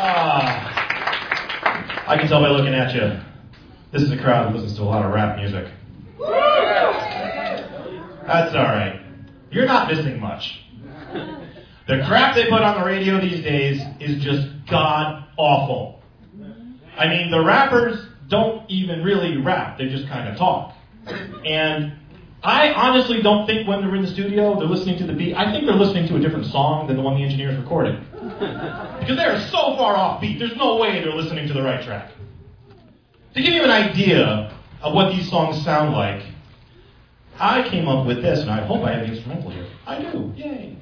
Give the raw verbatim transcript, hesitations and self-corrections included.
Ah, I can tell by looking at you. This is a crowd that listens to a lot of rap music. That's all right. You're not missing much. The crap they put on the radio these days is just god-awful. I mean, the rappers don't even really rap. They just kind of talk. And I honestly don't think when they're in the studio, they're listening to the beat. I think they're listening to a different song than the one the engineers recorded. Because they are so far off beat, there's no way they're listening to the right track. To give you an idea of what these songs sound like, I came up with this, and I hope I have the instrumental here. I do. Yay.